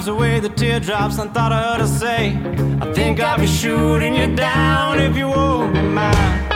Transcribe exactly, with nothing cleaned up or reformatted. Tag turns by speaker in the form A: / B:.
A: wipes away the teardrops and thought I heard her say, I think I'll be shooting you down if you won't be mine.